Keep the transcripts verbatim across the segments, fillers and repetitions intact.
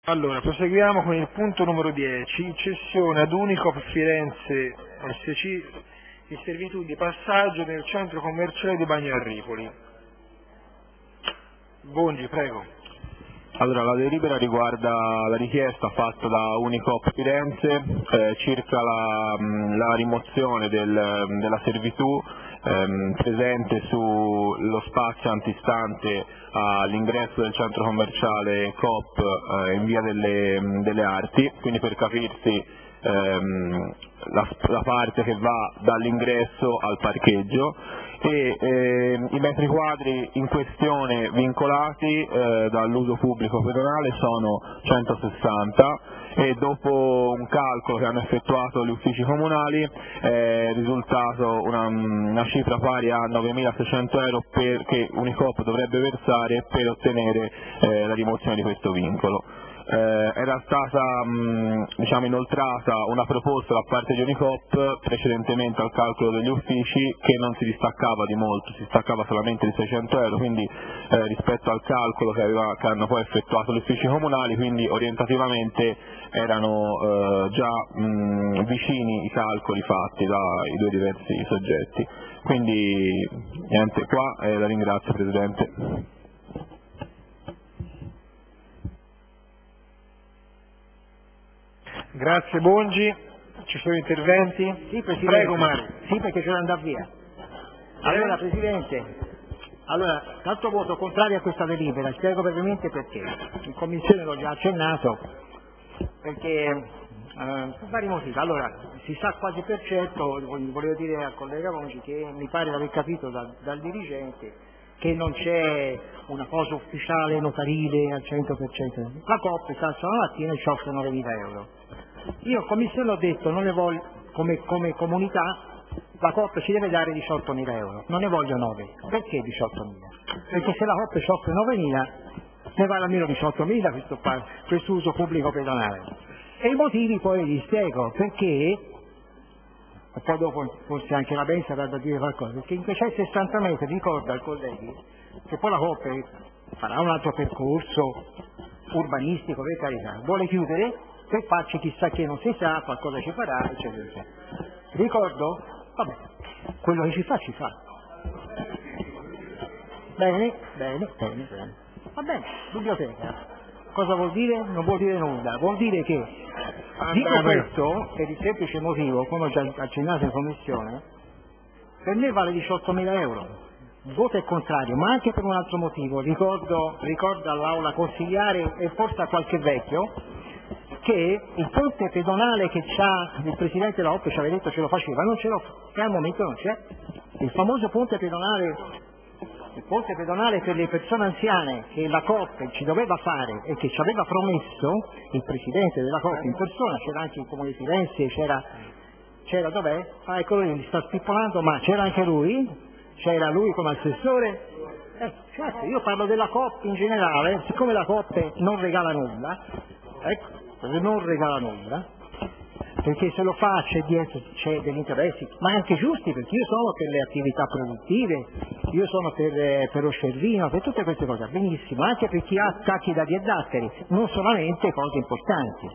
Allora, proseguiamo con il punto numero dieci, cessione ad Unicop Firenze S C in servitù di passaggio nel centro commerciale di Bagno a Ripoli. Bongi, prego. Allora, la delibera riguarda la richiesta fatta da Unicop Firenze eh, circa la, la rimozione del, della servitù ehm, presente sullo spazio antistante all'ingresso del centro commerciale Coop eh, in via delle, delle Arti, quindi per capirsi ehm, la, la parte che va dall'ingresso al parcheggio, e eh, i metri quadri in questione vincolati eh, dall'uso pubblico pedonale sono centosessanta, e dopo un calcolo che hanno effettuato gli uffici comunali è risultato una, una cifra pari a novemilaseicento euro per, che Unicop dovrebbe versare per ottenere eh, la rimozione di questo vincolo. Eh, era stata mh, diciamo inoltrata una proposta da parte di Unicop precedentemente al calcolo degli uffici che non si distaccava di molto, si distaccava solamente di seicento euro, quindi eh, rispetto al calcolo che, aveva, che hanno poi effettuato gli uffici comunali, quindi orientativamente erano eh, già mh, vicini i calcoli fatti dai due diversi soggetti. Quindi niente, qua eh, la ringrazio, Presidente. Grazie Bongi, ci sono interventi? Sì, Presidente. Prego Mario. Sì, perché c'è da andare via. Allora Presidente, allora, tanto voto contrario a questa delibera, spiego brevemente perché. In Commissione l'ho già accennato, perché eh, per vari motivi. Allora, si sa quasi per certo, volevo dire al collega Bongi che mi pare di aver capito dal, dal dirigente che non c'è una cosa ufficiale notarile al cento per cento. La Coop sta stamattina e ci offre novemila euro. Io in Commissione ho detto, non ne voglio, come, come comunità, la Coop ci deve dare diciottomila euro, non ne voglio nove. Perché diciottomila? Perché se la Coop ci offre novemila, ne vale almeno diciottomila questo, questo uso pubblico pedonale. E i motivi poi li spiego, perché, e poi dopo forse anche la Benza avrà da dire qualcosa, perché in quei sessanta metri ricorda ai colleghi che poi la Coop farà un altro percorso urbanistico, per carità, vuole chiudere per farci chissà che non si sa, qualcosa ci farà, eccetera, eccetera. Ricordo? Vabbè, quello che ci fa, ci fa. Bene, bene, bene, bene. Va bene, biblioteca. Cosa vuol dire? Non vuol dire nulla, vuol dire che, dico questo per il semplice motivo, come ho già accennato in Commissione, per me vale diciottomila euro. Il voto è contrario, ma anche per un altro motivo. Ricordo, ricordo all'Aula consigliare e forse a qualche vecchio che il ponte pedonale che c'ha il Presidente della Coop ci aveva detto ce lo faceva, non ce lo fa, che al momento non c'è. Il famoso ponte pedonale, il ponte pedonale per le persone anziane che la Coop ci doveva fare e che ci aveva promesso il Presidente della Coop in persona, c'era anche il Comune di Firenze, c'era, c'era dov'è? Ah, eccolo lì, mi sta spippolando, ma c'era anche lui, c'era lui come assessore. Eh, certo, io parlo della Coop in generale, siccome la Coop non regala nulla, ecco, non regala nulla, perché se lo fa c'è dietro, c'è degli interessi, ma anche giusti, perché io sono per le attività produttive, io sono per, per lo Scervino, per tutte queste cose, benissimo, anche per chi ha attacchi da datteri, non solamente cose importanti.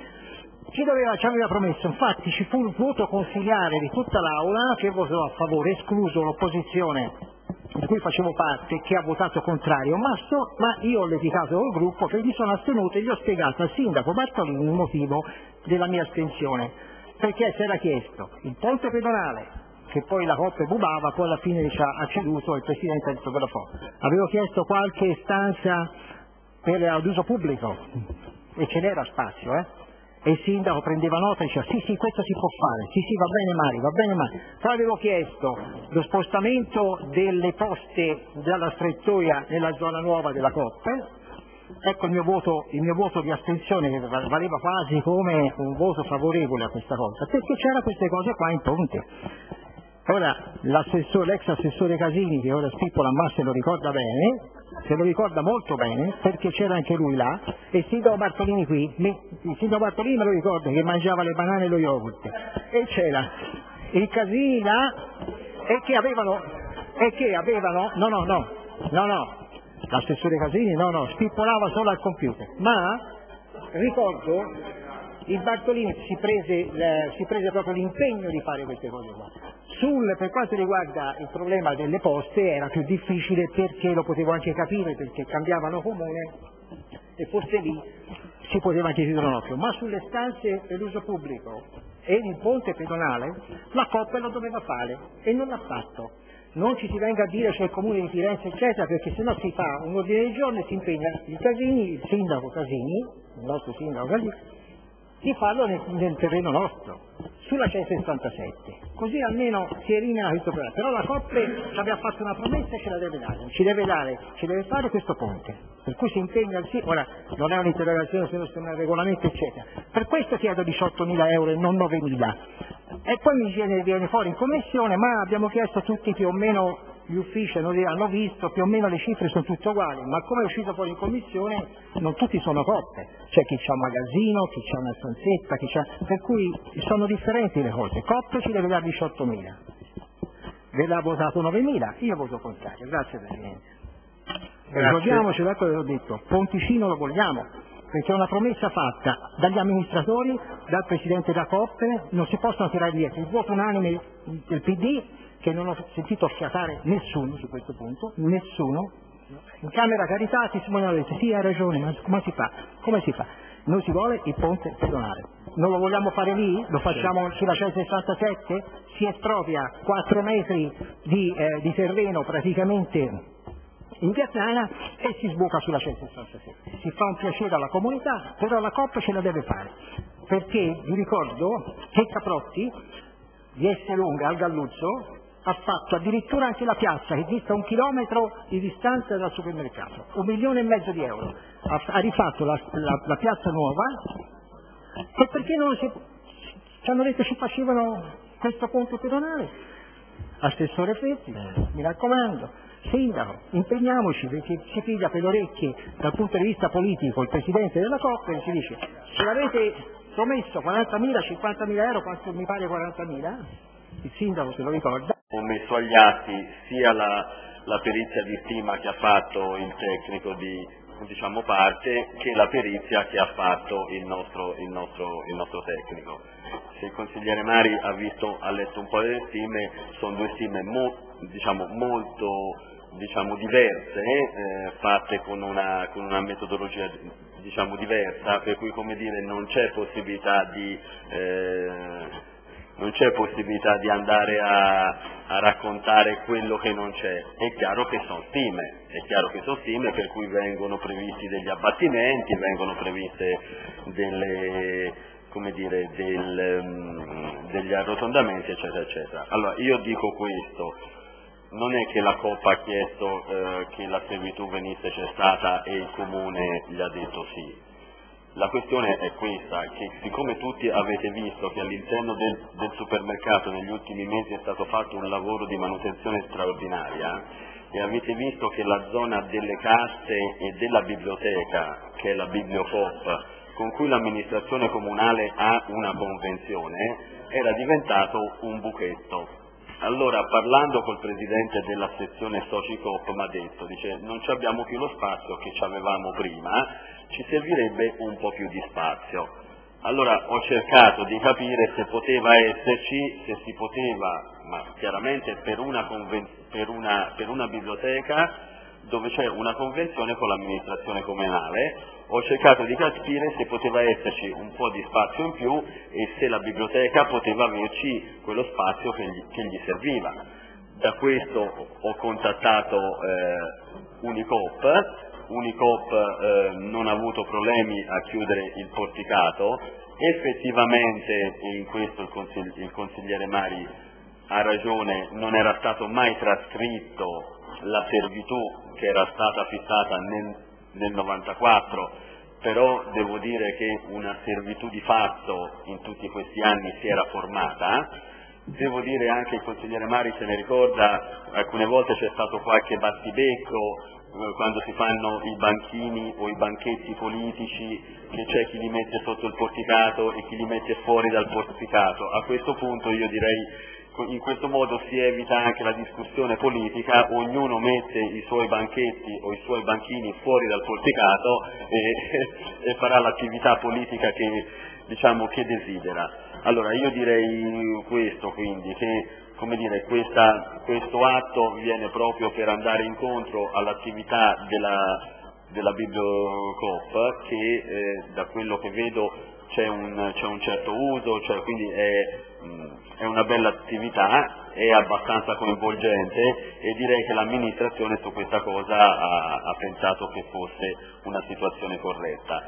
Ci, doveva, ci aveva promesso, infatti ci fu un voto consiliare di tutta l'Aula che votò a favore, escluso l'opposizione di cui facevo parte, che ha votato contrario, ma, sto, ma io ho litigato col gruppo, che mi sono astenuto e gli ho spiegato al sindaco Bartolini il motivo della mia astensione, perché si era chiesto il ponte pedonale, che poi la Coop bubava, poi alla fine ci ha ceduto il Presidente ha detto ve lo fa. Avevo chiesto qualche stanza per ad uso pubblico e ce n'era spazio, eh? E il sindaco prendeva nota e diceva sì sì questo si può fare, sì sì va bene Mario, va bene Mario. Poi avevo chiesto lo spostamento delle poste dalla strettoia nella zona nuova della Coop, ecco il mio voto, il mio voto di astensione che valeva quasi come un voto favorevole a questa cosa, perché c'era queste cose qua in ponte. Ora l'assessore, l'ex assessore Casini, che ora spippola ma se lo ricorda bene, se lo ricorda molto bene, perché c'era anche lui là, e il sindaco Bartolini qui, mi, il sindaco Bartolini me lo ricorda che mangiava le banane e lo yogurt, e c'era il Casini là, e che avevano, e che avevano, no no no, no no, l'assessore Casini no no, spippolava solo al computer, ma ricordo il Bartolini si prese, si prese proprio l'impegno di fare queste cose qua. Sul, per quanto riguarda il problema delle poste era più difficile perché lo potevo anche capire, perché cambiavano comune e forse lì si poteva anche chiudere un occhio, ma sulle stanze per l'uso pubblico e il ponte pedonale la Coop lo doveva fare e non l'ha fatto. Non ci si venga a dire c'è il comune di Firenze eccetera, perché se no si fa un ordine del giorno e si impegna il Casini, il sindaco Casini, il nostro sindaco Casini, di farlo nel, nel terreno nostro, sulla centosessantasette, così almeno si elimina questo problema. Però la Coop ci aveva fatto una promessa e ce la deve dare, ci deve dare, ci deve fare questo ponte, per cui si impegna al sì, ora non è un'interrogazione se non è un regolamento eccetera, per questo chiedo diciottomila euro e non novemila, e poi mi viene, viene fuori in commissione, ma abbiamo chiesto tutti più o meno, gli uffici non li hanno visto, più o meno le cifre sono tutte uguali, ma come è uscito fuori in commissione non tutti sono coppe, c'è chi c'ha un magazzino, chi c'ha una stanzetta, chi c'ha... per cui sono differenti le cose. Coppe ci deve dare diciottomila, ve l'ha votato novemila, io voto contrario, grazie Presidente. Ricordiamoci da quello che ho detto, Ponticino lo vogliamo, perché è una promessa fatta dagli amministratori, dal Presidente da Coppe, non si possono tirare dietro, il voto unanime del P D, che non ho sentito fiatare nessuno su questo punto, nessuno. In Camera Carità ti Simone detto sì, hai ragione, ma come si fa? Come si fa? Noi si vuole il ponte pedonale. Non lo vogliamo fare lì? Lo facciamo sulla centosessantasette? Si espropria quattro metri di, eh, di terreno praticamente in Vietnam e si sbuca sulla centosessantasette. Si fa un piacere alla comunità, però la Coop ce la deve fare. Perché vi ricordo che Caprotti di Esselunga al Galluzzo ha fatto addirittura anche la piazza che dista un chilometro di distanza dal supermercato, un milione e mezzo di euro, ha, ha rifatto la, la, la piazza nuova, e perché non si, ci hanno detto ci facevano questo ponte pedonale? Assessore Fetti, mi raccomando, sindaco, impegniamoci, perché si piglia per le orecchie dal punto di vista politico il Presidente della Coop e si dice ce l'avete promesso quarantamila, cinquantamila euro, quanto mi pare quarantamila, il sindaco se lo ricorda. Ho messo agli atti sia la, la perizia di stima che ha fatto il tecnico di diciamo parte che la perizia che ha fatto il nostro, il nostro, il nostro tecnico. Se il consigliere Mari ha, visto, ha letto un po' delle stime, sono due stime mo, diciamo, molto diciamo, diverse, eh, fatte con una, con una metodologia diciamo, diversa, per cui come dire, non c'è possibilità di eh, non c'è possibilità di andare a, a raccontare quello che non c'è. È chiaro che sono stime, è chiaro che sono stime per cui vengono previsti degli abbattimenti, vengono previste delle, come dire, del, um, degli arrotondamenti eccetera eccetera. Allora io dico questo, non è che la Coop ha chiesto eh, che la servitù venisse cessata e il Comune gli ha detto sì. La questione è questa, che siccome tutti avete visto che all'interno del, del supermercato negli ultimi mesi è stato fatto un lavoro di manutenzione straordinaria e avete visto che la zona delle casse e della biblioteca, che è la Bibliocoop, con cui l'amministrazione comunale ha una convenzione, era diventato un buchetto. Allora, parlando col presidente della sezione Soci Coop mi ha detto, dice, non ci abbiamo più lo spazio che ci avevamo prima, ci servirebbe un po' più di spazio. Allora ho cercato di capire se poteva esserci, se si poteva, ma chiaramente per una, conven- per una, per una biblioteca dove c'è una convenzione con l'amministrazione comunale, ho cercato di capire se poteva esserci un po' di spazio in più e se la biblioteca poteva averci quello spazio che gli, che gli serviva. Da questo ho contattato eh, Unicoop, Unicoop eh, non ha avuto problemi a chiudere il porticato, effettivamente, e in questo il, consigli- il consigliere Mari ha ragione, non era stato mai trascritto la servitù che era stata fissata nel, nel novantaquattro, però devo dire che una servitù di fatto in tutti questi anni si era formata. Devo dire anche, il consigliere Mari se ne ricorda, alcune volte c'è stato qualche battibecco eh, quando si fanno i banchini o i banchetti politici, che c'è chi li mette sotto il porticato e chi li mette fuori dal porticato. A questo punto io direi in questo modo si evita anche la discussione politica, ognuno mette i suoi banchetti o i suoi banchini fuori dal porticato e, e farà l'attività politica che, diciamo, che desidera. Allora io direi questo, quindi, che come dire, questa, questo atto viene proprio per andare incontro all'attività della, della Bibliocoop, che eh, da quello che vedo c'è un, c'è un certo uso, cioè, quindi è, è una bella attività, è abbastanza coinvolgente e direi che l'amministrazione su questa cosa ha, ha pensato che fosse una situazione corretta.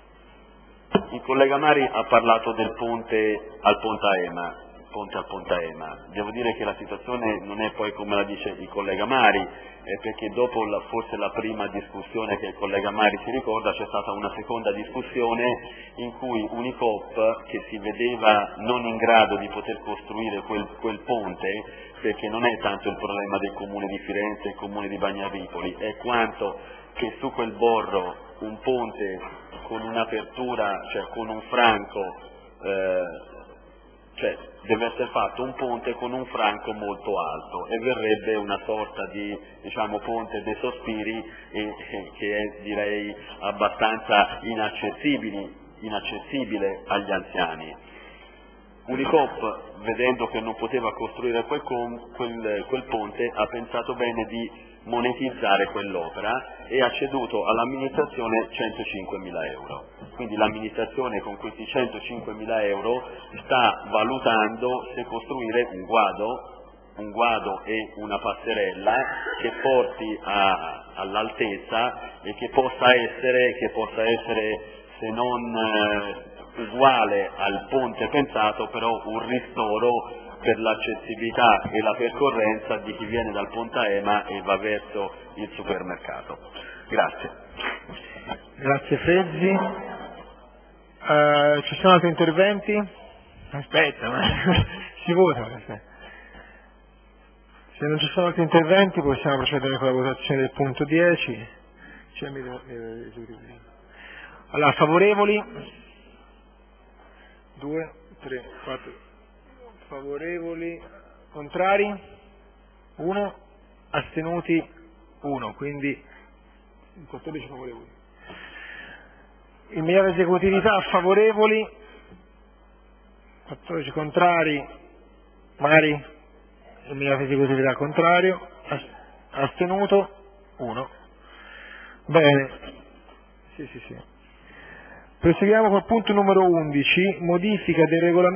Il collega Mari ha parlato del ponte al Pontaema, ponte al Pontaema. Devo dire che la situazione non è poi come la dice il collega Mari, eh, perché dopo la, forse la prima discussione che il collega Mari si ricorda, c'è stata una seconda discussione in cui Unicoop, che si vedeva non in grado di poter costruire quel, quel ponte, perché non è tanto il problema del comune di Firenze e il comune di Bagnaripoli, è quanto che su quel borro un ponte con un'apertura, cioè con un franco, eh, cioè deve essere fatto un ponte con un franco molto alto e verrebbe una sorta di, diciamo, ponte dei sospiri e, e, che è, direi, abbastanza inaccessibile, inaccessibile agli anziani. Unicoop, vedendo che non poteva costruire quel, con, quel, quel ponte, ha pensato bene di monetizzare quell'opera e ha ceduto all'amministrazione centocinquemila euro. Quindi l'amministrazione con questi centocinquemila euro sta valutando se costruire un guado, un guado e una passerella che porti a, all'altezza e che possa essere, che possa essere se non eh, uguale al ponte pensato, però un ristoro per l'accessibilità e la percorrenza di chi viene dal Pontaema e va verso il supermercato. Grazie. Grazie Frezzi. Uh, ci sono altri interventi? Aspetta, ma si vota. Aspetta. Se non ci sono altri interventi possiamo procedere con la votazione del punto dieci. Allora, favorevoli? due, tre, quattro. Favorevoli, contrari, uno, astenuti, uno, quindi quattordici favorevoli. Immediata esecutività, favorevoli, quattordici contrari, Mari, immediata esecutività contrario, astenuto, uno. Bene, sì sì sì. Proseguiamo col punto numero undici, modifica del regolamento